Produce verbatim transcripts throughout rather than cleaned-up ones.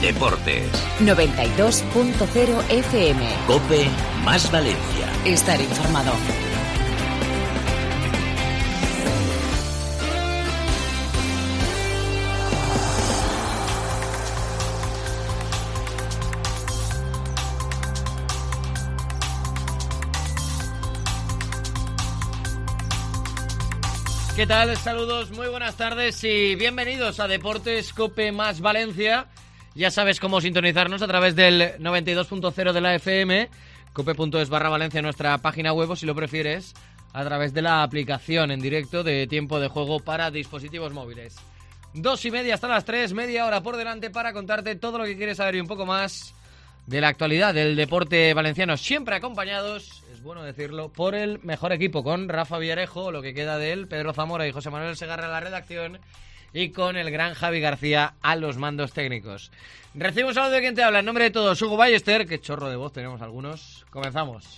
Deportes. noventa y dos punto cero F M. COPE más Valencia. Estar informado. ¿Qué tal? Saludos, muy buenas tardes y bienvenidos a Deportes COPE más Valencia. Ya sabes cómo sintonizarnos a través del noventa y dos punto cero de la F M, cope.es barra Valencia, nuestra página web, o si lo prefieres, a través de la aplicación en directo de tiempo de juego para dispositivos móviles. Dos y media hasta las tres, media hora por delante para contarte todo lo que quieres saber y un poco más de la actualidad del deporte valenciano, siempre acompañados, es bueno decirlo, por el mejor equipo, con Rafa Villarejo, lo que queda de él, Pedro Zamora y José Manuel Segarra en la redacción, y con el gran Javi García a los mandos técnicos. Recibo un saludo de quien te habla, en nombre de todos, Hugo Ballester, qué chorro de voz tenemos algunos. Comenzamos.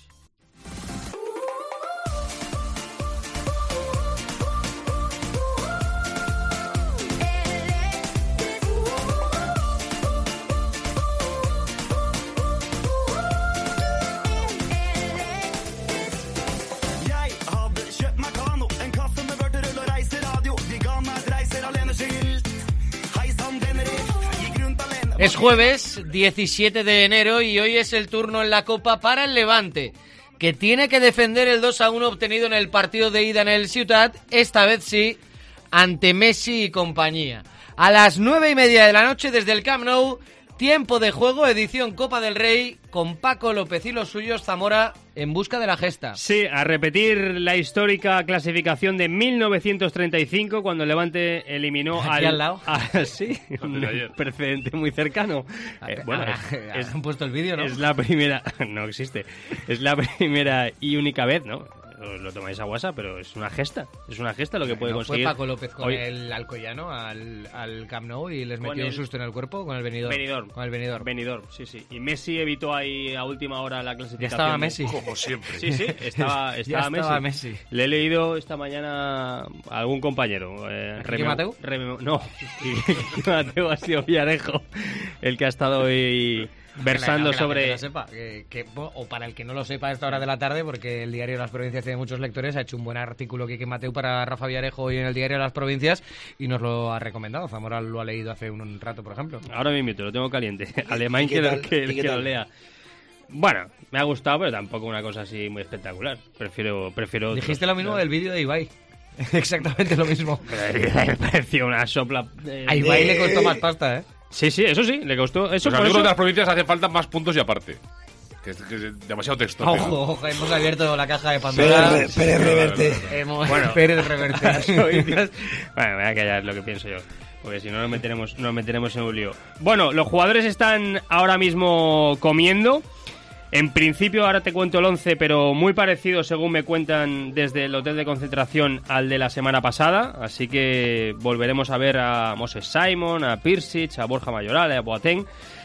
Es jueves diecisiete de enero y hoy es el turno en la Copa para el Levante, que tiene que defender el dos a uno obtenido en el partido de ida en el Ciutat, esta vez sí, ante Messi y compañía. A las nueve y media de la noche desde el Camp Nou, tiempo de juego, edición Copa del Rey, con Paco López y los suyos, Zamora en busca de la gesta. Sí, a repetir la histórica clasificación de mil novecientos treinta y cinco, cuando el Levante eliminó Aquí al... al lado. A, sí, un precedente muy cercano. Eh, bueno, es, han puesto el vídeo, ¿no? Es la primera... No existe. Es la primera y única vez, ¿no? Lo tomáis a WhatsApp, pero es una gesta. Es una gesta lo que puede no, conseguir. Fue Paco López con hoy. El Alcoyano al, al Camp Nou y les metió el... un susto en el cuerpo con el venidor. Venidor. Con el venidor. Venidor, sí, sí. Y Messi evitó ahí a última hora la clasificación. Ya estaba Messi. Como siempre. Sí, sí, estaba, estaba, ya Messi. estaba Messi. Le he leído esta mañana a algún compañero. Eh, ¿Quique Mateu? Reme, no, Quique Mateu ha sido Villarejo el que ha estado hoy versando que la, que sobre... la que sepa, que, que, o para el que no lo sepa a esta hora de la tarde, porque el Diario de las Provincias tiene muchos lectores, ha hecho un buen artículo Quique Mateu para Rafa Villarejo hoy en el Diario de las Provincias y nos lo ha recomendado. Zamora lo ha leído hace un, un rato, por ejemplo. Ahora mismo lo tengo caliente. Alemán que, lo, que, que lo lea. Bueno, me ha gustado, pero tampoco una cosa así muy espectacular. Prefiero, prefiero otros. Dijiste lo mismo del vídeo de Ibai. Exactamente lo mismo. Me pareció una sopla. Eh, a Ibai le costó más pasta, ¿eh? Sí, sí, eso sí, le costó. Eso Los por amigos eso... de las provincias hacen falta más puntos y aparte. Que es, que es demasiado texto. Ojo, ojo, hemos abierto la caja de Pandora. Pérez, Pérez Reverte. Hemos... Bueno, Pérez Reverte. Bueno, me voy a callar lo que pienso yo, porque si no nos meteremos, nos meteremos en un lío. Bueno, los jugadores están ahora mismo comiendo. En principio, ahora te cuento el once, pero muy parecido, según me cuentan desde el hotel de concentración, al de la semana pasada. Así que volveremos a ver a Moses Simon, a Pirsic, a Borja Mayoral, a Boateng.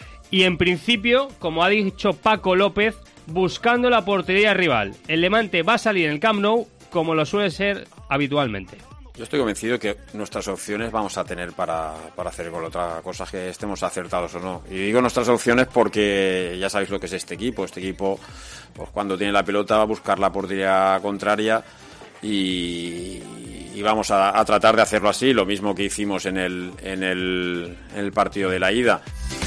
Y en principio, como ha dicho Paco López, buscando la portería rival. El Levante va a salir en el Camp Nou como lo suele ser habitualmente. Yo estoy convencido que nuestras opciones vamos a tener para, para hacer gol. Otra cosa es que estemos acertados o no. Y digo nuestras opciones porque ya sabéis lo que es este equipo. Este equipo, pues cuando tiene la pelota, va a buscar la portería contraria y, y vamos a, a tratar de hacerlo así. Lo mismo que hicimos en el, en el, en el partido de la ida.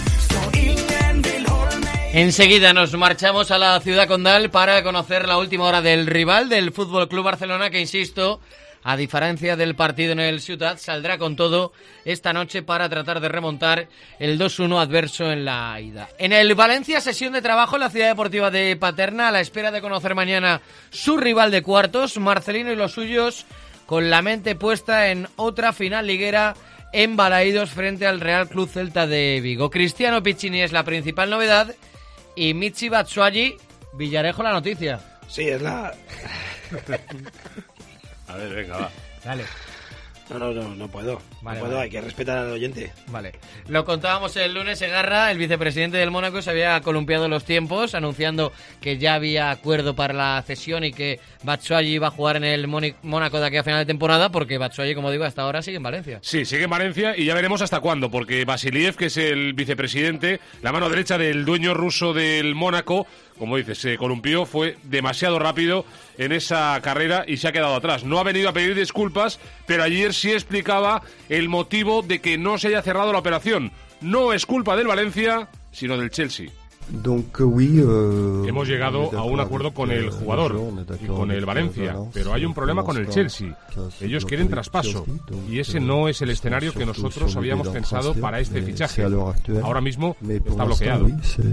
Enseguida nos marchamos a la ciudad condal para conocer la última hora del rival del F C Barcelona, que, insisto, a diferencia del partido en el Ciutat, saldrá con todo esta noche para tratar de remontar el dos uno adverso en la ida. En el Valencia, sesión de trabajo en la ciudad deportiva de Paterna, a la espera de conocer mañana su rival de cuartos. Marcelino y los suyos con la mente puesta en otra final liguera en Balaídos frente al Real Club Celta de Vigo. Cristiano Piccini es la principal novedad y Michy Batshuayi, Villarejo la noticia. Sí, es la... A ver, venga, va. Dale. No, no, no, no puedo. Vale, no puedo, vale. hay que respetar al oyente. Vale. Lo contábamos el lunes, Segarra, el vicepresidente del Mónaco, se había columpiado los tiempos, anunciando que ya había acuerdo para la cesión y que Batshuayi iba a jugar en el Móni- Mónaco de aquí a final de temporada, porque Batshuayi, como digo, hasta ahora sigue en Valencia. Sí, sigue en Valencia y ya veremos hasta cuándo, porque Vasiliev, que es el vicepresidente, la mano derecha del dueño ruso del Mónaco, como dices, se columpió, fue demasiado rápido en esa carrera y se ha quedado atrás. No ha venido a pedir disculpas, pero ayer sí explicaba el motivo de que no se haya cerrado la operación. No es culpa del Valencia, sino del Chelsea. Donc, oui, euh, Hemos llegado a un acuerdo con el jugador y con el Valencia, pero hay un problema con el Chelsea. Ellos quieren traspaso y ese no es el escenario que nosotros habíamos pensado para este fichaje. Ahora mismo está bloqueado.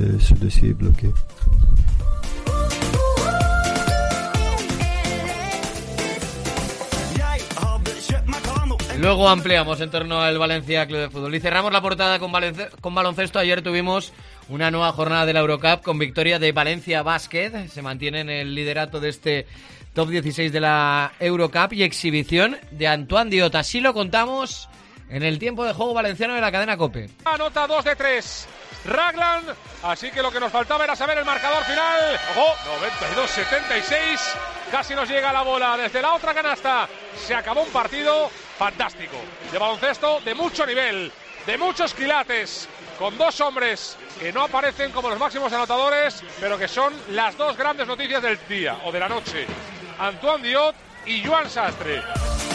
Luego ampliamos en torno al Valencia Club de Fútbol. Y cerramos la portada con, Valen- con baloncesto. Ayer tuvimos una nueva jornada de la Eurocup con victoria de Valencia Basket. Se mantiene en el liderato de este top dieciséis de la Eurocup y exhibición de Antoine Diot. Así lo contamos en el tiempo de juego valenciano de la cadena COPE. Anota dos de tres. Ragland, así que lo que nos faltaba era saber el marcador final. ¡Ojo! noventa y dos setenta y seis. Casi nos llega la bola desde la otra canasta. Se acabó un partido fantástico. De baloncesto de mucho nivel, de muchos quilates, con dos hombres que no aparecen como los máximos anotadores, pero que son las dos grandes noticias del día o de la noche. Antoine Diot y Joan Sastre.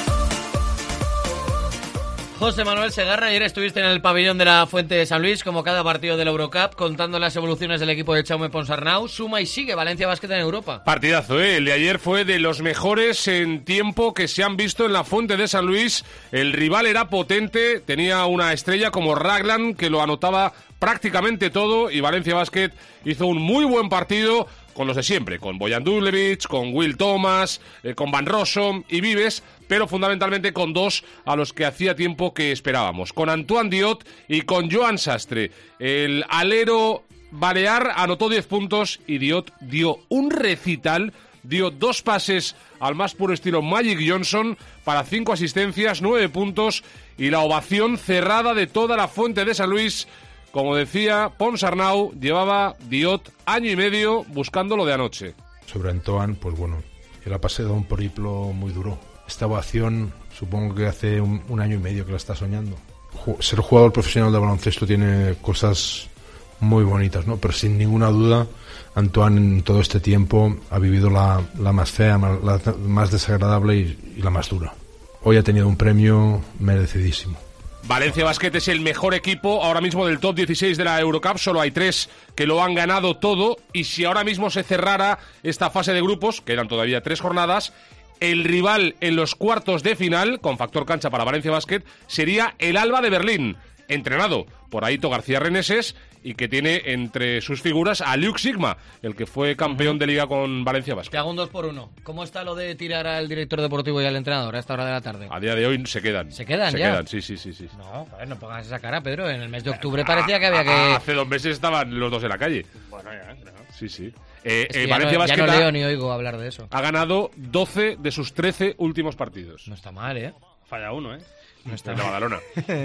José Manuel Segarra, ayer estuviste en el pabellón de la Fuente de San Luis, como cada partido de la Eurocup, contando las evoluciones del equipo de Jaume Ponsarnau. Suma y sigue Valencia Basket en Europa. Partidazo, ¿eh? El de ayer fue de los mejores en tiempo que se han visto en la Fuente de San Luis. El rival era potente, tenía una estrella como Ragland, que lo anotaba prácticamente todo, y Valencia Basket hizo un muy buen partido con los de siempre, con Bojan Duljevic, con Will Thomas, eh, con Van Rossum y Vives, pero fundamentalmente con dos a los que hacía tiempo que esperábamos, con Antoine Diot y con Joan Sastre. El alero balear anotó diez puntos y Diot dio un recital, dio dos pases al más puro estilo Magic Johnson para cinco asistencias, nueve puntos y la ovación cerrada de toda la Fuente de San Luis. Como decía Ponsarnau, llevaba Diot año y medio buscando lo de anoche. Sobre Antoine, pues bueno, él ha pasado un periplo muy duro. Esta ovación, supongo que hace un, un año y medio que la está soñando. Ju- ser jugador profesional de baloncesto tiene cosas muy bonitas, ¿no? Pero sin ninguna duda, Antoine en todo este tiempo ha vivido la, la más fea, ma- la más desagradable y, y la más dura. Hoy ha tenido un premio merecidísimo. Valencia Basket es el mejor equipo ahora mismo del top dieciséis de la Eurocup. Solo hay tres que lo han ganado todo. Y si ahora mismo se cerrara esta fase de grupos, que eran todavía tres jornadas, el rival en los cuartos de final, con factor cancha para Valencia Basket, sería el Alba de Berlín, entrenado por Aito García Reneses y que tiene entre sus figuras a Luke Sigma, el que fue campeón de liga con Valencia Basket. Te hago un dos por uno. ¿Cómo está lo de tirar al director deportivo y al entrenador a esta hora de la tarde? A día de hoy se quedan. ¿Se quedan se ya? quedan, sí, sí, sí, sí. No, a ver, no pongas esa cara, Pedro. En el mes de octubre parecía que había que... Hace dos meses estaban los dos en la calle. Bueno, ya, claro. Sí, sí. Eh, Es que eh, ya, Valencia no, ya Basket no ha- leo ni oigo hablar de eso. ha ganado doce de sus trece últimos partidos. No está mal, ¿eh? Falla uno, ¿eh? No está En la Badalona.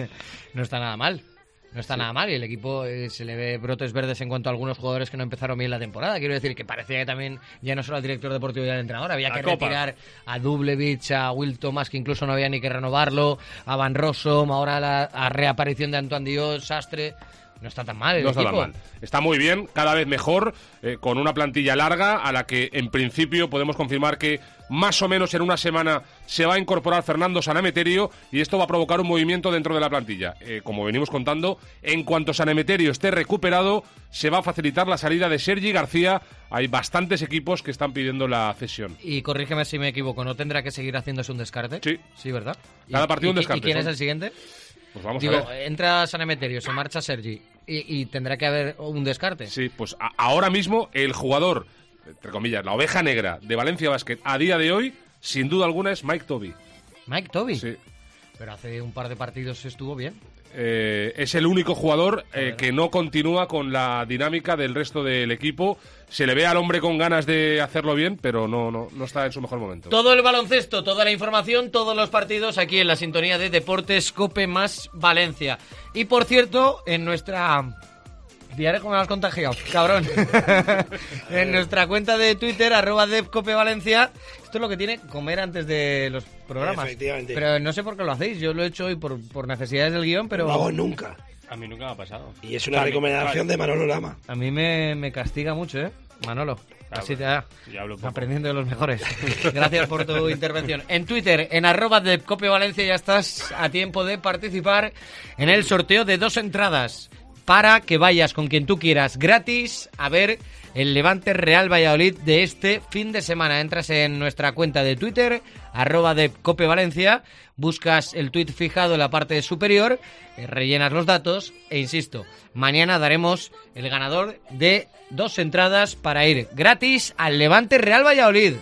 No está nada mal. No está nada mal y el equipo eh, se le ve brotes verdes en cuanto a algunos jugadores que no empezaron bien la temporada. Quiero decir que parecía que también ya no solo al director deportivo y al entrenador, había La que Copa. retirar a Duljevic, a Will Thomas, que incluso no había ni que renovarlo, a Van Rossum, ahora la a reaparición de Antoine Diot, Sastre. No está tan mal el No está equipo. tan mal. Está muy bien, cada vez mejor, eh, con una plantilla larga a la que en principio podemos confirmar que más o menos en una semana se va a incorporar Fernando Sanemeterio y esto va a provocar un movimiento dentro de la plantilla. Eh, como venimos contando, en cuanto Sanemeterio esté recuperado, se va a facilitar la salida de Sergi García. Hay bastantes equipos que están pidiendo la cesión. Y corrígeme si me equivoco, ¿no tendrá que seguir haciéndose un descarte? Sí. Sí, ¿verdad? Cada ¿Y- partido y- un descarte, ¿Y quién es son. el siguiente? Pues vamos Digo, a ver. entra Sanemeterio, se marcha Sergi y, y tendrá que haber un descarte. Sí, pues a- ahora mismo el jugador, entre comillas, la oveja negra de Valencia Basket a día de hoy, sin duda alguna es Mike Toby. Mike Toby. Sí. Pero hace un par de partidos estuvo bien. eh, es el único jugador eh, que no continúa con la dinámica del resto del equipo. Se le ve al hombre con ganas de hacerlo bien, pero no, no, no está en su mejor momento. Todo el baloncesto, toda la información, todos los partidos aquí en la sintonía de Deportes Cope más Valencia. Y por cierto, en nuestra... Villarejo, me lo has contagiado, cabrón. En nuestra cuenta de Twitter, arroba DepCopeValencia, esto es lo que tiene comer antes de los programas. Efectivamente. Pero no sé por qué lo hacéis, yo lo he hecho hoy por, por necesidades del guión, pero... No hago nunca. A mí nunca me ha pasado. Y es una Vale, recomendación vale. de Manolo Lama. A mí me, me castiga mucho, ¿eh? Manolo. Claro, Así te da. yo hablo poco. Aprendiendo de los mejores. Gracias por tu intervención. En Twitter, en arroba de Cope Valencia, ya estás a tiempo de participar en el sorteo de dos entradas para que vayas con quien tú quieras gratis a ver el Levante Real Valladolid de este fin de semana. Entras en nuestra cuenta de Twitter, arroba de Cope Valencia, buscas el tuit fijado en la parte superior, eh, rellenas los datos e insisto, mañana daremos el ganador de dos entradas para ir gratis al Levante Real Valladolid.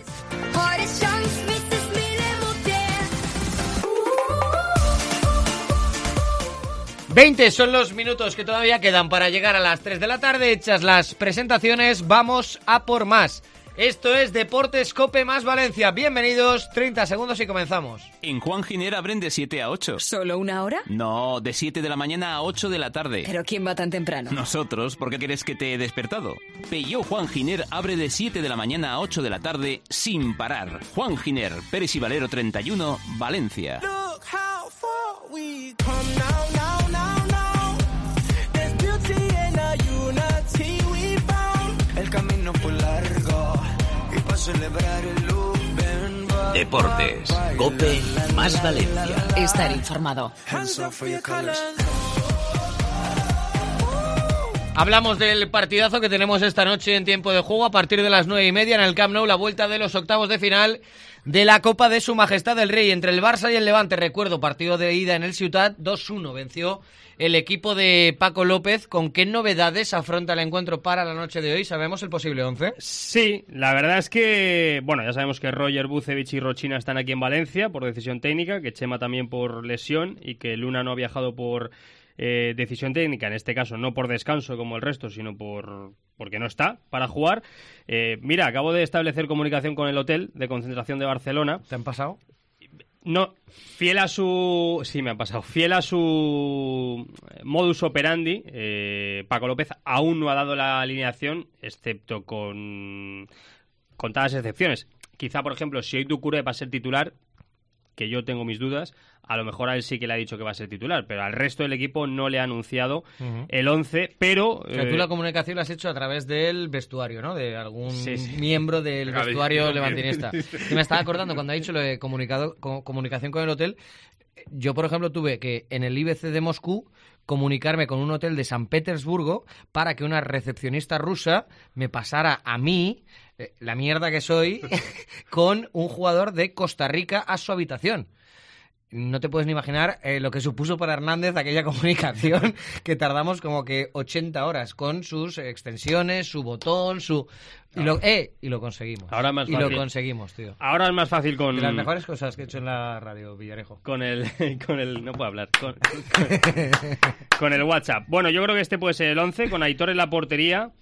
veinte son los minutos que todavía quedan para llegar a las tres de la tarde. Hechas las presentaciones, vamos a por más. Esto es Deportes Cope más Valencia. Bienvenidos, treinta segundos y comenzamos. En Juan Giner abren de siete a ocho. ¿Solo una hora? No, de siete de la mañana a ocho de la tarde. ¿Pero quién va tan temprano? Nosotros, ¿por qué crees que te he despertado? Peugeot Juan Giner abre de siete de la mañana a ocho de la tarde sin parar. Juan Giner, Pérez y Valero treinta y uno, Valencia. El camino fue largo y para celebrar el loop, ven, va, Deportes, va, Cope más Valencia. Estar informado. Hands up for your colors. Hablamos del partidazo que tenemos esta noche en tiempo de juego a partir de las nueve y media en el Camp Nou, la vuelta de los octavos de final de la Copa de Su Majestad el Rey entre el Barça y el Levante. Recuerdo, partido de ida en el Ciutat, dos uno venció el equipo de Paco López. ¿Con qué novedades afronta el encuentro para la noche de hoy? ¿Sabemos el posible once? Sí, la verdad es que, bueno, ya sabemos que Roger, Bucevic y Rochina están aquí en Valencia por decisión técnica, que Chema también por lesión y que Luna no ha viajado por eh, decisión técnica, en este caso no por descanso como el resto, sino por porque no está para jugar. Eh, mira, acabo de establecer comunicación con el hotel de concentración de Barcelona. ¿Te han pasado? No, fiel a su... Sí, me ha pasado. Fiel a su modus operandi, eh, Paco López aún no ha dado la alineación, excepto con contadas excepciones. Quizá, por ejemplo, si hoy Doucouré va a ser titular, que yo tengo mis dudas, a lo mejor a él sí que le ha dicho que va a ser titular, pero al resto del equipo no le ha anunciado uh-huh. el once, pero... O sea, tú la comunicación la has hecho a través del vestuario, ¿no? De algún sí, sí. miembro del vestuario levantinista. Y me estaba acordando, cuando ha dicho lo de comunicado, comunicación con el hotel, yo, por ejemplo, tuve que en el I B C de Moscú comunicarme con un hotel de San Petersburgo para que una recepcionista rusa me pasara a mí, eh, la mierda que soy, con un jugador de Costa Rica a su habitación. No te puedes ni imaginar eh, lo que supuso para Hernández aquella comunicación, que tardamos como que ochenta horas con sus extensiones, su botón, su... Y lo, eh, y lo conseguimos. Ahora es más y fácil. lo conseguimos, tío. Ahora es más fácil con... De las mejores cosas que he hecho en la radio, Villarejo. Con el... con el no puedo hablar. Con, con, con el WhatsApp. Bueno, yo creo que este puede ser el once, con Aitor en la portería.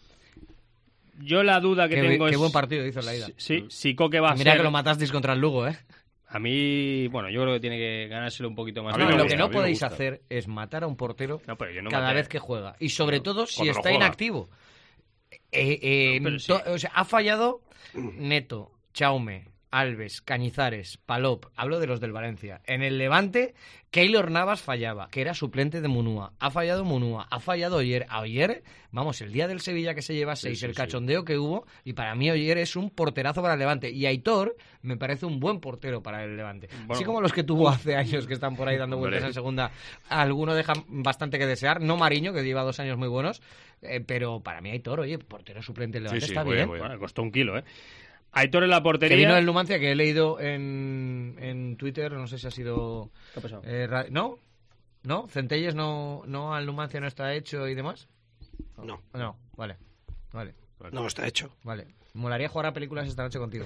Yo la duda que qué, tengo qué es... Qué buen partido hizo en la ida. Sí, si Coque va a Mira ser... que lo matasteis contra el Lugo, ¿eh? A mí, bueno, yo creo que tiene que ganárselo un poquito más. No, lo gusta, que no podéis hacer es matar a un portero no, no cada maté. vez que juega. Y sobre no, todo si está inactivo. Eh, eh, no, sí. to, o sea, ha fallado Neto, Chaume, Alves, Cañizares, Palop. Hablo de los del Valencia. En el Levante, Keylor Navas fallaba, que era suplente de Munúa. Ha fallado Munúa, ha fallado Oyer. A Oyer, vamos, el día del Sevilla que se lleva seis, sí, sí, el cachondeo sí. que hubo, y para mí Oyer es un porterazo para el Levante. Y Aitor me parece un buen portero para el Levante. Bueno, así como los que tuvo hace años que están por ahí dando vueltas en segunda. Algunos dejan bastante que desear. No Mariño, que lleva dos años muy buenos, eh, pero para mí Aitor, oye, portero suplente del Levante sí, sí, está bien. Bueno, bueno, costó un kilo, ¿eh? Aitor en la portería. Que vino del Numancia, que he leído en, en Twitter, no sé si ha sido... ¿Qué ha pasado? Eh, ¿No? ¿No? ¿Centelles no, no al Numancia no está hecho y demás? No. No, vale. Vale. No está hecho. Vale. Molaría jugar a películas esta noche contigo.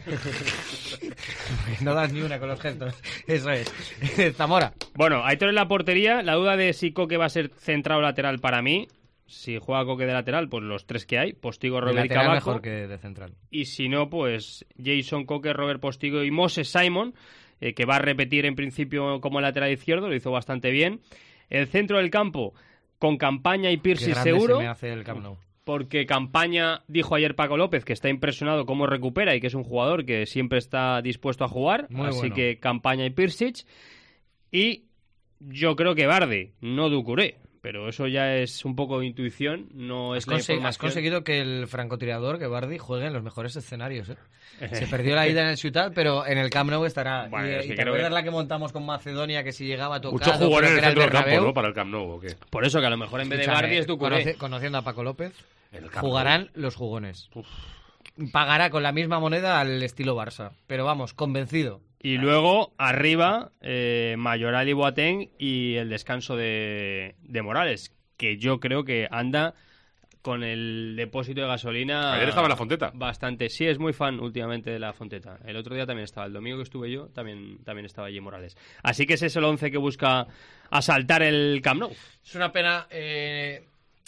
No das ni una con los gestos. Eso es. Zamora. Bueno, Aitor en la portería. La duda de si Coque va a ser central o lateral para mí. Si juega Coque de lateral, pues los tres que hay. Postigo, Robert y Cavaco. Mejor que de central. Y si no, pues Jason, Coque, Robert Postigo y Moses Simon, eh, que va a repetir en principio como lateral izquierdo. Lo hizo bastante bien. El centro del campo, con Campaña y Pirsi seguro. Se me hace el Camp Nou. Porque Campaña, dijo ayer Paco López, que está impresionado cómo recupera y que es un jugador que siempre está dispuesto a jugar. Muy así bueno. que Campaña y Pirsic. Y yo creo que Vardy, no Doucouré. Pero eso ya es un poco de intuición, no es has, la información. has conseguido que el francotirador, que Vardy, juegue en los mejores escenarios, ¿eh? Se perdió la ida en el Ciutat, pero en el Camp Nou estará. Bueno, y, sí, y te creo acuerdas que... la que montamos con Macedonia, que si llegaba tocado... Mucho jugador en el centro el del campo, ¿no? Para el Camp Nou, ¿o qué? Por eso que a lo mejor en vez de Vardy es Doucouré. Conoce, conociendo a Paco López, el Camp jugarán Nou. los jugones. Uf. Pagará con la misma moneda al estilo Barça. Pero vamos, convencido. Y luego, arriba, eh, Mayoral y Boateng y el descanso de, de Morales, que yo creo que anda con el depósito de gasolina... Ayer estaba en la Fonteta. Bastante. Sí, es muy fan últimamente de la Fonteta. El otro día también estaba. El domingo que estuve yo también, también estaba allí Morales. Así que ese es el once que busca asaltar el Camp Nou. Es una pena... Eh...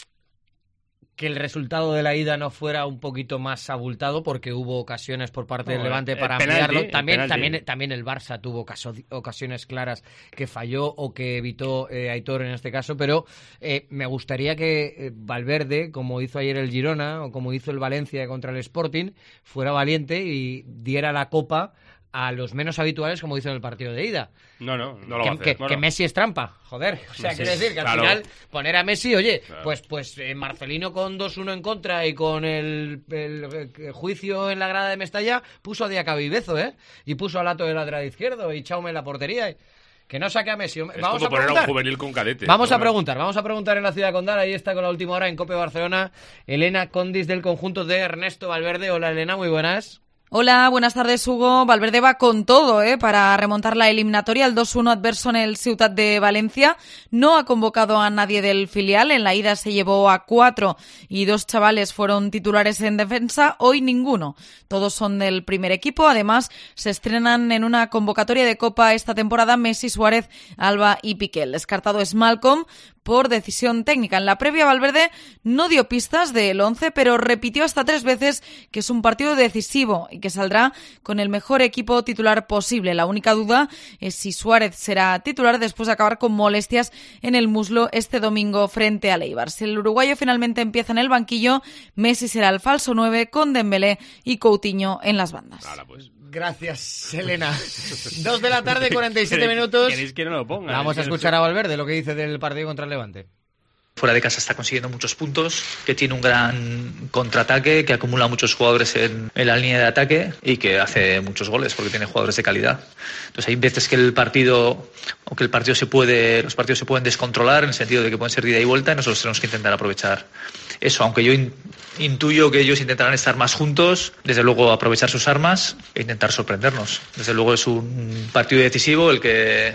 que el resultado de la ida no fuera un poquito más abultado, porque hubo ocasiones por parte no, del Levante el, para el ampliarlo. Penalti, también, el también, también el Barça tuvo caso, ocasiones claras que falló o que evitó eh, Aitor en este caso, pero eh, me gustaría que eh, Valverde, como hizo ayer el Girona o como hizo el Valencia contra el Sporting, fuera valiente y diera la copa a los menos habituales, como hizo en el partido de ida. No, no, no lo que, va a hacer. Que, no, que no. Messi es trampa, joder. O sea, Messi, quiere decir que al claro. final poner a Messi, oye, Claro. pues pues eh, Marcelino con dos uno en contra y con el, el, el juicio en la grada de Mestalla, puso a Diacabí y Bezo, ¿eh? Y puso a Lato de lateral izquierdo y Chaume en la portería. Y... que no saque a Messi. Es vamos como a poner preguntar. a un juvenil con cadete. Vamos ¿no? a preguntar, vamos a preguntar en la ciudad condal. Ahí está con la última hora en Cope Barcelona Elena Condis del conjunto de Ernesto Valverde. Hola Elena, muy buenas. Hola, buenas tardes, Hugo. Valverde va con todo ¿eh? para remontar la eliminatoria. El dos uno adverso en el Ciutat de Valencia. No ha convocado a nadie del filial. En la ida se llevó a cuatro y dos chavales fueron titulares en defensa. Hoy ninguno. Todos son del primer equipo. Además, se estrenan en una convocatoria de Copa esta temporada Messi, Suárez, Alba y Piqué. El descartado es Malcolm por decisión técnica. En la previa, Valverde no dio pistas del once, pero repitió hasta tres veces que es un partido decisivo y que saldrá con el mejor equipo titular posible. La única duda es si Suárez será titular después de acabar con molestias en el muslo este domingo frente al Eibar. Si el uruguayo finalmente empieza en el banquillo, Messi será el falso nueve con Dembélé y Coutinho en las bandas. Ahora pues. Gracias, Elena. Dos de la tarde, cuarenta y siete minutos. ¿Queréis que no lo ponga? Vamos a escuchar a Valverde lo que dice del partido contra el Levante. Fuera de casa está consiguiendo muchos puntos, que tiene un gran contraataque, que acumula muchos jugadores en, en la línea de ataque y que hace muchos goles porque tiene jugadores de calidad. Entonces hay veces que el partido, o que el partido se puede, los partidos se pueden descontrolar en el sentido de que pueden ser de ida y vuelta y nosotros tenemos que intentar aprovechar eso, aunque yo in, intuyo que ellos intentarán estar más juntos, desde luego aprovechar sus armas e intentar sorprendernos. Desde luego es un partido decisivo el que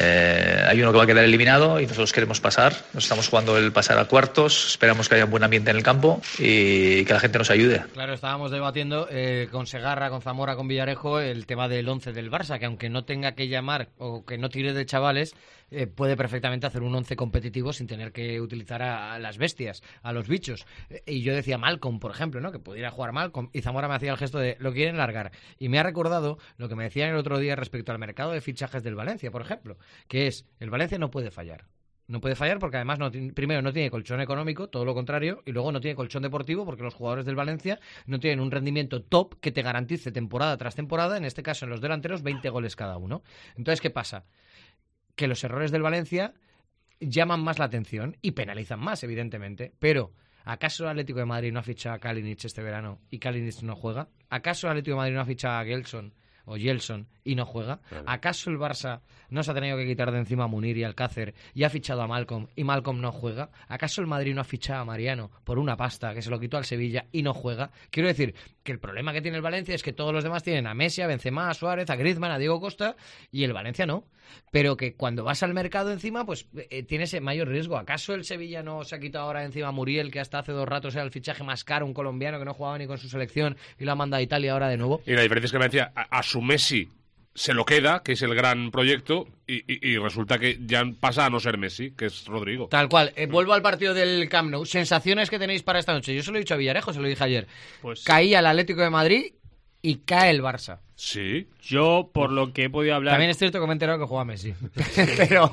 eh, hay uno que va a quedar eliminado y nosotros queremos pasar. Nos estamos jugando el pasar a cuartos, esperamos que haya un buen ambiente en el campo y que la gente nos ayude. Claro, estábamos debatiendo eh, con Segarra, con Zamora, con Villarejo el tema del once del Barça, que aunque no tenga que llamar o que no tire de chavales, eh, puede perfectamente hacer un once competitivo sin tener que utilizar a, a las bestias, a los bichos. Eh, y yo decía Malcolm, por ejemplo, ¿no? Que pudiera jugar Malcolm, y Zamora me hacía el gesto de lo quieren largar. Y me ha recordado lo que me decían el otro día respecto al mercado de fichajes del Valencia, por ejemplo, que es, el Valencia no puede fallar. No puede fallar porque además no, primero no tiene colchón económico, todo lo contrario, y luego no tiene colchón deportivo porque los jugadores del Valencia no tienen un rendimiento top que te garantice temporada tras temporada, en este caso en los delanteros, veinte goles cada uno. Entonces, ¿qué pasa? Que los errores del Valencia llaman más la atención y penalizan más, evidentemente, pero ¿acaso el Atlético de Madrid no ha fichado a Kalinic este verano y Kalinic no juega? ¿Acaso el Atlético de Madrid no ha fichado a Gelson o Gelson y no juega? ¿Acaso el Barça no se ha tenido que quitar de encima a Munir y Alcácer y ha fichado a Malcolm y Malcolm no juega? ¿Acaso el Madrid no ha fichado a Mariano por una pasta que se lo quitó al Sevilla y no juega? Quiero decir que el problema que tiene el Valencia es que todos los demás tienen a Messi, a Benzema, a Suárez, a Griezmann, a Diego Costa, y el Valencia no. Pero que cuando vas al mercado encima, pues eh, tienes mayor riesgo. ¿Acaso el Sevilla no se ha quitado ahora encima a Muriel, que hasta hace dos ratos era el fichaje más caro, un colombiano que no jugaba ni con su selección y lo ha mandado a Italia ahora de nuevo? Y la diferencia es que el Valencia a, a su Messi se lo queda, que es el gran proyecto, y, y, y resulta que ya pasa a no ser Messi, que es Rodrigo. Tal cual. Eh, vuelvo al partido del Camp Nou. Sensaciones que tenéis para esta noche. Yo se lo he dicho a Villarejo, se lo dije ayer. Pues caía el Atlético de Madrid y cae el Barça. Sí. Yo, por lo que he podido hablar... También es cierto que me he enterado que juega Messi. pero,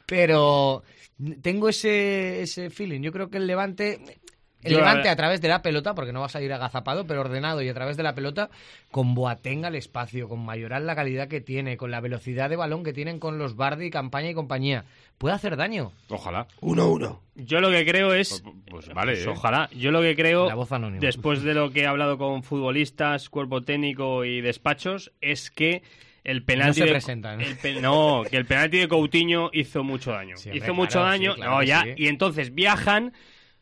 pero tengo ese, ese feeling. Yo creo que el Levante... El Yo, Levante a, a través de la pelota, porque no vas a ir agazapado, pero ordenado y a través de la pelota, con Boateng al espacio, con Mayoral la calidad que tiene, con la velocidad de balón que tienen con los Bardi, Campaña y compañía, puede hacer daño. Ojalá. uno uno. Yo lo que creo es... Pues, pues vale, pues ¿eh? Ojalá. Yo lo que creo, la voz anónima, después de lo que he hablado con futbolistas, cuerpo técnico y despachos, es que el penalti no se de, presentan. el pe, no, que el penalti de Coutinho hizo mucho daño. Sí, hizo hombre, mucho claro, daño. sí, claro no, que ya. sí. Y entonces viajan...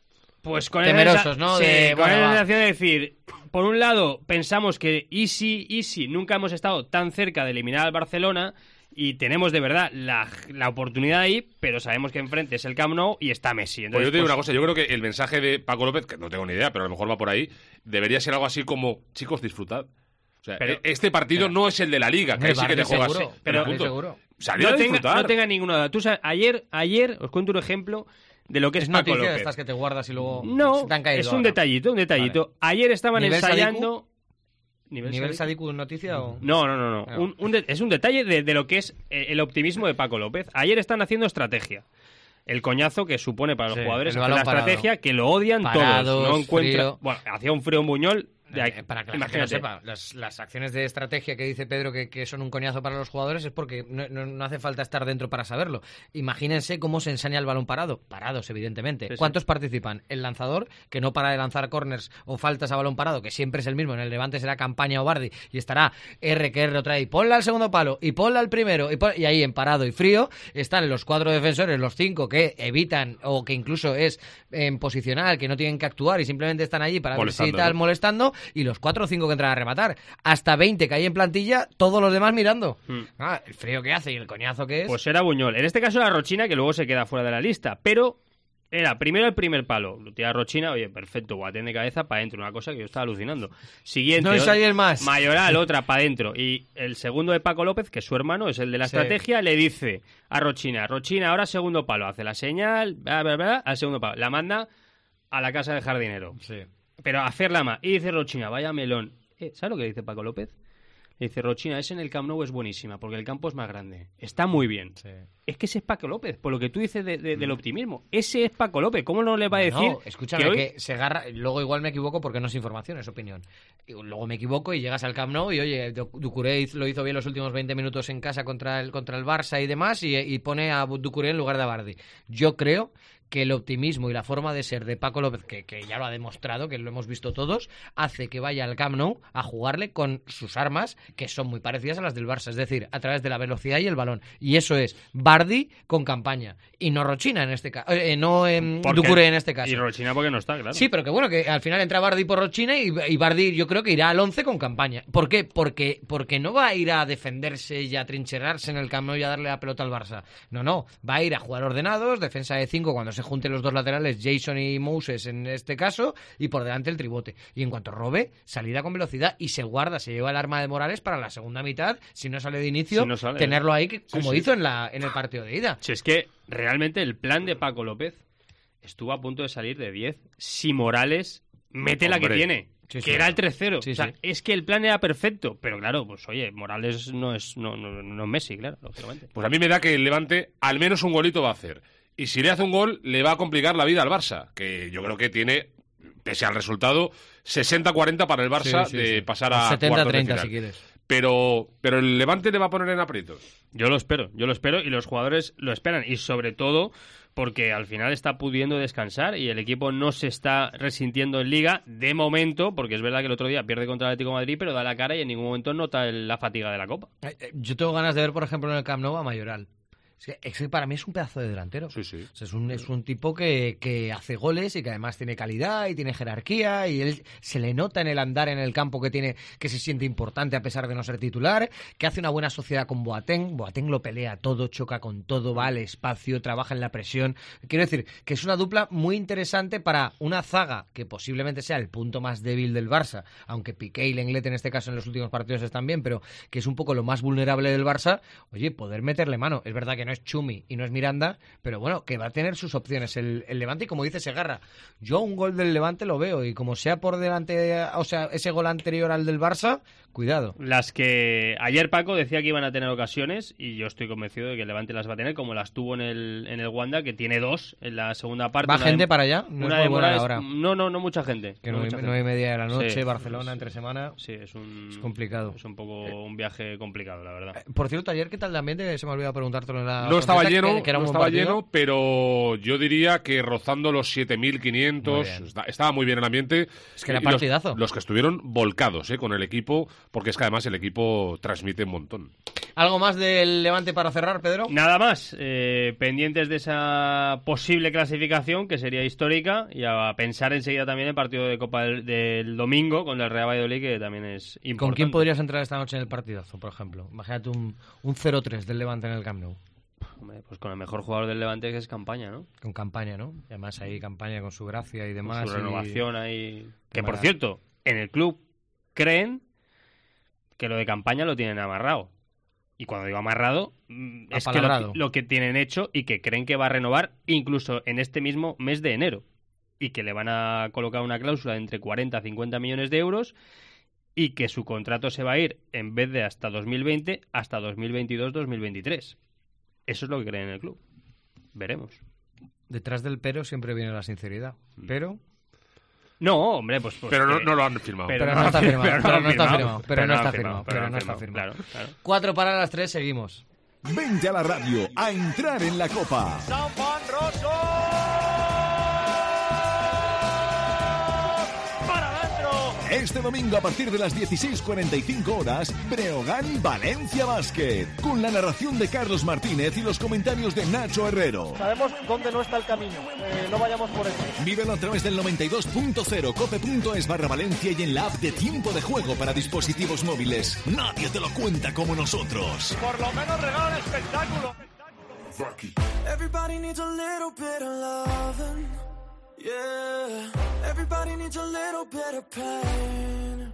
Pues con temerosos, el ¿no? Sí, de, con bueno, la va. sensación de decir, por un lado, pensamos que easy, easy, nunca hemos estado tan cerca de eliminar al Barcelona y tenemos de verdad la, la oportunidad ahí, pero sabemos que enfrente es el Camp Nou y está Messi. Entonces, pues yo te digo pues, una cosa, yo creo que el mensaje de Paco López, que no tengo ni idea, pero a lo mejor va por ahí, debería ser algo así como, chicos, disfrutad. O sea, Pero- este partido pero- no es el de la Liga, que ahí sí que te Bardi juegas. seguro, pero Bardi punto. seguro. Salir a no, tenga, disfrutar. no tenga ninguna duda. Tú sabes, ayer, ayer, os cuento un ejemplo de lo que es, Es Paco noticia de López. estas que te guardas y luego No, se te han caído es un ahora. detallito, un detallito. Ayer estaban ¿Nivel ensayando... ¿Nivel, ¿Nivel Sadiku noticia o...? No, no, no. no. No. Un, un de- es un detalle de, de lo que es eh, el optimismo de Paco López. Ayer están haciendo estrategia. El coñazo que supone para los Sí, jugadores el hacer la balón parado. estrategia que lo odian Parados, todos. No encuentra. frío. Bueno, hacía un frío en Buñol. De Eh, aquí, Para que la gente lo imagínate. sepa, las, las acciones de estrategia que dice Pedro que, que son un coñazo para los jugadores es porque no, no- no hace falta estar dentro para saberlo. Imagínense cómo se ensaña el balón parado. Parados, evidentemente. Sí, sí. ¿Cuántos participan? El lanzador, que no para de lanzar corners o faltas a balón parado, que siempre es el mismo. En el Levante será Campaña o Bardi y estará R que R otra y ponla al segundo palo y ponla al primero. Y, pon- y ahí en parado y frío están los cuatro defensores, los cinco que evitan o que incluso es en posicional, que no tienen que actuar y simplemente están allí para ver si Molestando, tal ¿no? molestando, y los cuatro o cinco que entran a rematar. Hasta veinte que hay en plantilla, todos los demás mirando. Hmm. Ah, el frío que hace y el coñazo que es. Pues era Buñol. En este caso era Rochina, que luego se queda fuera de la lista. Pero era primero el primer palo. Lo tira Rochina, oye, perfecto, Boateng de cabeza para adentro. Una cosa que yo estaba alucinando. Siguiente. No hay otra- alguien más. Mayoral, otra para adentro. Y el segundo de Paco López, que es su hermano, es el de la Sí. estrategia, le dice a Rochina, Rochina, ahora segundo palo. Hace la señal, bla, bla, bla, al segundo palo. La manda a la casa del jardinero. Sí. Pero a hacerla más. Y dice Rochina, vaya melón. Eh, ¿Sabes lo que dice Paco López? Le dice, Rochina, ese en el Camp Nou es buenísima, porque el campo es más grande. Está muy bien. Sí. Es que ese es Paco López, por lo que tú dices de- de- del optimismo. Ese es Paco López. ¿Cómo no le va a decir No, escúchame, que que, hoy- se agarra. Luego igual me equivoco porque no es información, es opinión. Y luego me equivoco y llegas al Camp Nou y oye, Du- Ducouré hizo- lo hizo bien los últimos veinte minutos en casa contra el, contra el Barça y demás y, y pone a Ducouré en lugar de a Bardi. Yo creo que el optimismo y la forma de ser de Paco López, que, que ya lo ha demostrado, que lo hemos visto todos, hace que vaya al Camp Nou a jugarle con sus armas, que son muy parecidas a las del Barça, es decir, a través de la velocidad y el balón. Y eso es Bardi con Campaña. Y no Rochina en este caso, eh, no eh, Porque- Ducouré en este caso. Y Rochina porque no está, claro. Sí, pero que bueno, que al final entra Bardi por Rochina y, y Bardi yo creo que irá al once con Campaña. ¿Por qué? Porque, porque no va a ir a defenderse y a trincherarse en el Camp Nou y a darle la pelota al Barça. No, no. Va a ir a jugar ordenados, defensa de cinco cuando se junten los dos laterales, Jason y Moses en este caso, y por delante el tribote. Y en cuanto robe, salida con velocidad y se guarda, se lleva el arma de Morales para la segunda mitad, si no sale de inicio, Si no sale, tenerlo ahí que- Sí, como sí. hizo en, la, en el partido de ida. Si es que realmente el plan de Paco López estuvo a punto de salir de diez si Morales mete la que Hombre. tiene. Sí, que sí. era el tres cero. Sí, o sea, sí. es que el plan era perfecto. Pero claro, pues oye, Morales no es, no, no, no es Messi, claro, lógicamente. Pues a mí me da que el Levante al menos un golito va a hacer. Y si le hace un gol, le va a complicar la vida al Barça, que yo creo que tiene, pese al resultado, sesenta cuarenta para el Barça Sí, sí, de sí. pasar a setenta cuartos de treinta final. si quieres. Pero, pero el Levante le va a poner en aprietos. Yo lo espero, yo lo espero y los jugadores lo esperan. Y sobre todo porque al final está pudiendo descansar y el equipo no se está resintiendo en Liga de momento, porque es verdad que el otro día pierde contra el Atlético de Madrid, pero da la cara y en ningún momento nota el- la fatiga de la Copa. Eh, eh, Yo tengo ganas de ver, por ejemplo, en el Camp Nou a Mayoral. Es que, es que para mí es un pedazo de delantero. Sí, sí. O sea, es, un, es un tipo que, que hace goles y que además tiene calidad y tiene jerarquía y él se le nota en el andar en el campo que tiene que se siente importante a pesar de no ser titular, que hace una buena sociedad con Boateng. Boateng lo pelea todo, choca con todo, va al espacio, trabaja en la presión. Quiero decir que es una dupla muy interesante para una zaga que posiblemente sea el punto más débil del Barça, aunque Piqué y Lenglet en este caso en los últimos partidos están bien, pero que es un poco lo más vulnerable del Barça. Oye, poder meterle mano. Es verdad que no es Chumi y no es Miranda, pero bueno, que va a tener sus opciones el, el Levante, y como dice Segarra, yo un gol del Levante lo veo, y como sea por delante, o sea, ese gol anterior al del Barça, cuidado. Las que ayer Paco decía que iban a tener ocasiones, y yo estoy convencido de que el Levante las va a tener, como las tuvo en el, en el Wanda, que tiene dos en la segunda parte. ¿Va una gente de, para allá? No una es de muy buena Morales, ahora. No, no, no mucha gente. Que no nueve, mucha gente. nueve y media de la noche, Sí. Barcelona, entre semana. Sí, es un... Es complicado. Es un poco un viaje complicado, la verdad. Por cierto, ayer, ¿qué tal de ambiente? Se me ha olvidado preguntártelo en la... No estaba conferencia, lleno, que, que era no un estaba partido. lleno, pero yo diría que rozando los siete mil quinientos, Muy bien. está- estaba muy bien el ambiente. Es que era Y los- partidazo. Los, que estuvieron volcados eh, con el equipo, porque es que además el equipo transmite un montón. ¿Algo más del Levante para cerrar, Pedro? Nada más, eh, pendientes de esa posible clasificación, que sería histórica, y a pensar enseguida también el partido de Copa del, del domingo con el Real Valladolid, que también es importante. ¿Con quién podrías entrar esta noche en el partidazo, por ejemplo? Imagínate un, un cero tres del Levante en el Camp Nou. Hombre, pues con el mejor jugador del Levante, que es Campaña, ¿no? Con Campaña, ¿no? Y además ahí Campaña con su gracia y demás. Con su y- renovación ahí. Qué Que por maravilla. cierto, en el club creen que lo de Campaña lo tienen amarrado. Y cuando digo amarrado, mm, es que lo, Apalabrado. que lo que tienen hecho, y que creen que va a renovar incluso en este mismo mes de enero. Y que le van a colocar una cláusula de entre cuarenta a cincuenta millones de euros, y que su contrato se va a ir, en vez de hasta dos mil veinte, hasta dos mil veintidós dos mil veintitrés. Eso es lo que creen en el club. Veremos. Detrás del pero siempre viene la sinceridad. Pero... No, hombre, pues... pues Pero no- que- no lo han firmado. Pero no está firmado, pero pero lo no han está firmado, firmado, pero no está firmado, pero lo no han está firmado, firmado. Claro, claro. Cuatro para las tres, seguimos. Vente a la radio a entrar en la Copa. San Juan Rosso. Para adentro. Este domingo a partir de las dieciséis cuarenta y cinco horas, Breogán Valencia Basket, con la narración de Carlos Martínez y los comentarios de Nacho Herrero. Sabemos dónde no está el camino, eh, no vayamos por eso. Vívelo a través del noventa y dos punto cero, cope punto es barra Valencia y en la app de Tiempo de Juego para dispositivos móviles. Nadie te lo cuenta como nosotros. Por lo menos regalan espectáculo. Everybody needs a little bit of loving, yeah. Everybody needs a little bit of pain.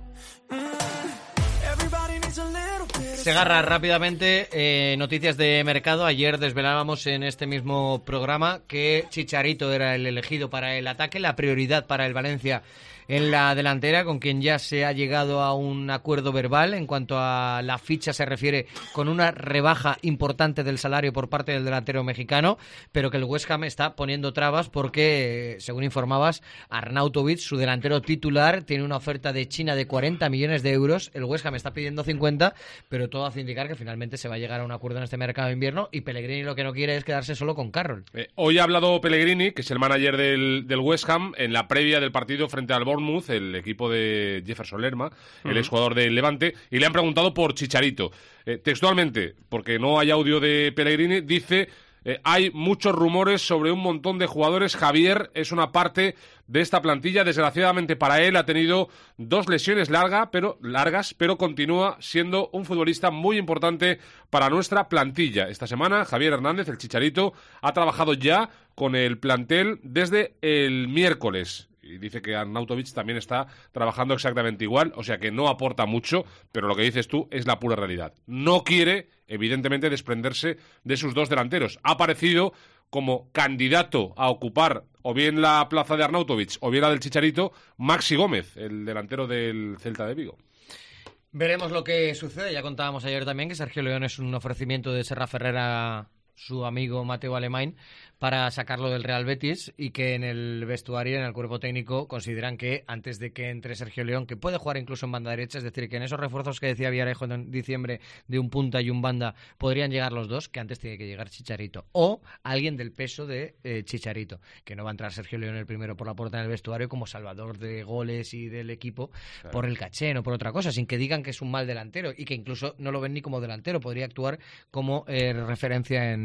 Mm. Everybody needs a little bit of... Segarra, rápidamente, eh, noticias de mercado. Ayer desvelábamos en este mismo programa que Chicharito era el elegido para el ataque, la prioridad para el Valencia en la delantera, con quien ya se ha llegado a un acuerdo verbal en cuanto a la ficha se refiere, con una rebaja importante del salario por parte del delantero mexicano, pero que el West Ham está poniendo trabas porque, según informabas, Arnautovic, su delantero titular, tiene una oferta de China de cuarenta millones de euros, el West Ham está pidiendo cincuenta, pero todo hace indicar que finalmente se va a llegar a un acuerdo en este mercado de invierno, y Pellegrini lo que no quiere es quedarse solo con Carroll. Eh, hoy ha hablado Pellegrini, que es el manager del, del West Ham, en la previa del partido frente al Bournemouth, el equipo de Jefferson Lerma, el Ujú. exjugador del Levante, y le han preguntado por Chicharito. Eh, textualmente, porque no hay audio de Pellegrini, dice... Eh, hay muchos rumores sobre un montón de jugadores. Javier es una parte de esta plantilla. Desgraciadamente para él ha tenido dos lesiones larga, pero, largas, pero continúa siendo un futbolista muy importante para nuestra plantilla. Esta semana Javier Hernández, el Chicharito, ha trabajado ya con el plantel desde el miércoles. Y dice que Arnautovic también está trabajando exactamente igual, o sea que no aporta mucho, pero lo que dices tú es la pura realidad. No quiere, evidentemente, desprenderse de sus dos delanteros. Ha aparecido como candidato a ocupar o bien la plaza de Arnautovic o bien la del Chicharito, Maxi Gómez, el delantero del Celta de Vigo. Veremos lo que sucede. Ya contábamos ayer también que Sergio León es un ofrecimiento de Serra Ferrera, su amigo Mateo Alemán, para sacarlo del Real Betis, y que en el vestuario, en el cuerpo técnico, consideran que antes de que entre Sergio León, que puede jugar incluso en banda derecha, es decir, que en esos refuerzos que decía Villarejo en diciembre de un punta y un banda podrían llegar los dos, que antes tiene que llegar Chicharito o alguien del peso de eh, Chicharito, que no va a entrar Sergio León el primero por la puerta en el vestuario como salvador de goles y del equipo, claro, por el caché, no por otra cosa, sin que digan que es un mal delantero y que incluso no lo ven ni como delantero, podría actuar como eh, referencia en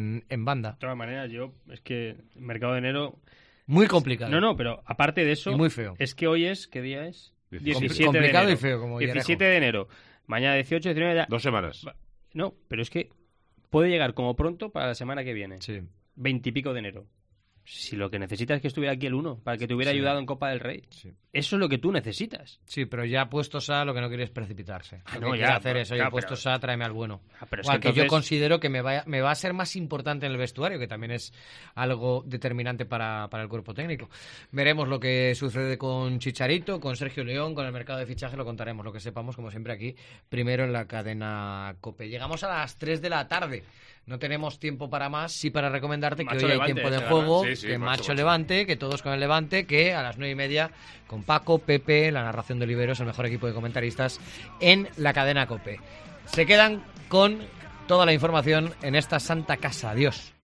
en, en banda. De todas maneras, yo, es que el mercado de enero... Muy complicado. No, no, pero aparte de eso... Y muy feo. Es que hoy es, ¿qué día es? diecisiete complicado de enero. y feo, como diecisiete de enero. Mañana dieciocho, diecinueve... Ya... Dos semanas. No, pero es que puede llegar como pronto para la semana que viene. Sí. Veintipico de enero. Si lo que necesitas es que estuviera aquí el uno, para que te hubiera Sí. ayudado en Copa del Rey. Sí. Eso es lo que tú necesitas. Sí, pero ya puestos a, lo que no quiere es precipitarse. Ah, Lo no, que ya, quiere hacer pero- es, oye, claro, puestos pero- a, tráeme al bueno. Ah, pero es o al que que yo entonces- considero que me va, me va a ser más importante en el vestuario, que también es algo determinante para, para el cuerpo técnico. Veremos lo que sucede con Chicharito, con Sergio León, con el mercado de fichaje, lo contaremos, lo que sepamos, como siempre aquí, primero en la cadena COPE. Llegamos a las tres de la tarde. No tenemos tiempo para más, sí para recomendarte Macho que hoy hay Levante, tiempo de ese juego, gana. Sí, sí, que macho, Macho macho. Levante, que todos con el Levante, que a las nueve y media con Paco, Pepe, la narración de Oliveros, el mejor equipo de comentaristas en la cadena COPE. Se quedan con toda la información en esta santa casa. Adiós.